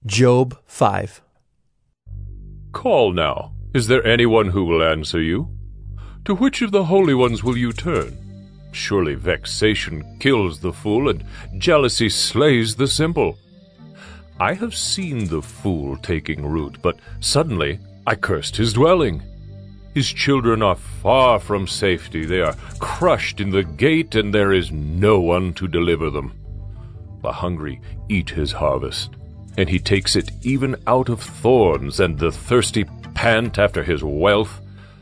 Job 5. Call now. Is there anyone who will answer you? To which of the holy ones will you turn? Surely vexation kills the fool, and jealousy slays the simple. I have seen the fool taking root, but suddenly I cursed his dwelling. His children are far from safety. They are crushed in the gate, and there is no one to deliver them. The hungry eat his harvest, and he takes it even out of thorns, and the thirsty pant after his wealth.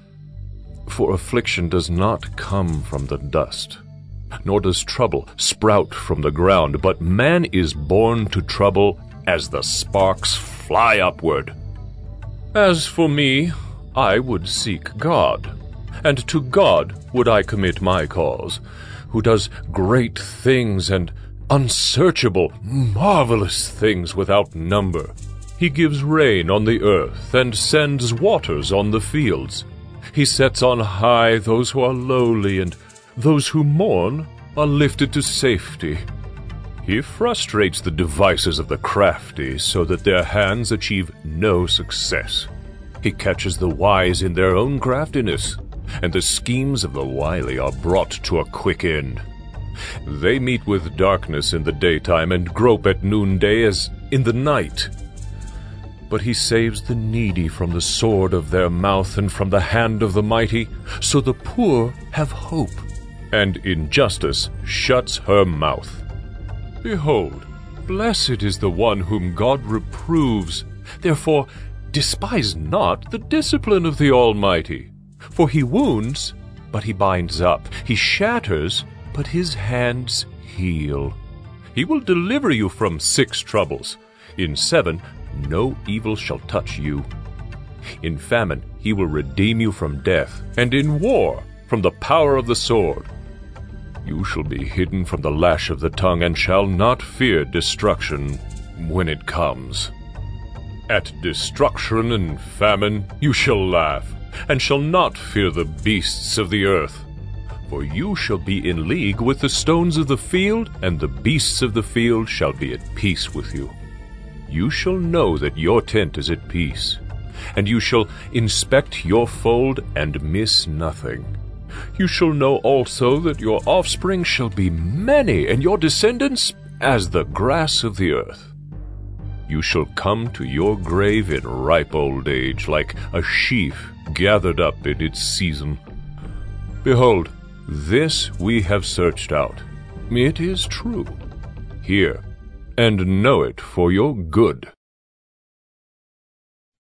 For affliction does not come from the dust, nor does trouble sprout from the ground, but man is born to trouble as the sparks fly upward. As for me, I would seek God, and to God would I commit my cause, who does great things and unsearchable, marvelous things without number. He gives rain on the earth and sends waters on the fields. He sets on high those who are lowly, and those who mourn are lifted to safety. He frustrates the devices of the crafty so that their hands achieve no success. He catches the wise in their own craftiness, and the schemes of the wily are brought to a quick end. They meet with darkness in the daytime and grope at noonday as in the night. But he saves the needy from the sword of their mouth and from the hand of the mighty, so the poor have hope, and injustice shuts her mouth. Behold, blessed is the one whom God reproves. Therefore despise not the discipline of the Almighty. For he wounds, but he binds up. He shatters, but his hands heal. He will deliver you from 6 troubles. In 7, no evil shall touch you. In famine he will redeem you from death, and in war from the power of the sword. You shall be hidden from the lash of the tongue, and shall not fear destruction when it comes. At destruction and famine you shall laugh, and shall not fear the beasts of the earth. For you shall be in league with the stones of the field, and the beasts of the field shall be at peace with you. You shall know that your tent is at peace, and you shall inspect your fold and miss nothing. You shall know also that your offspring shall be many, and your descendants as the grass of the earth. You shall come to your grave in ripe old age, like a sheaf gathered up in its season. Behold, this we have searched out. It is true. Hear, and know it for your good.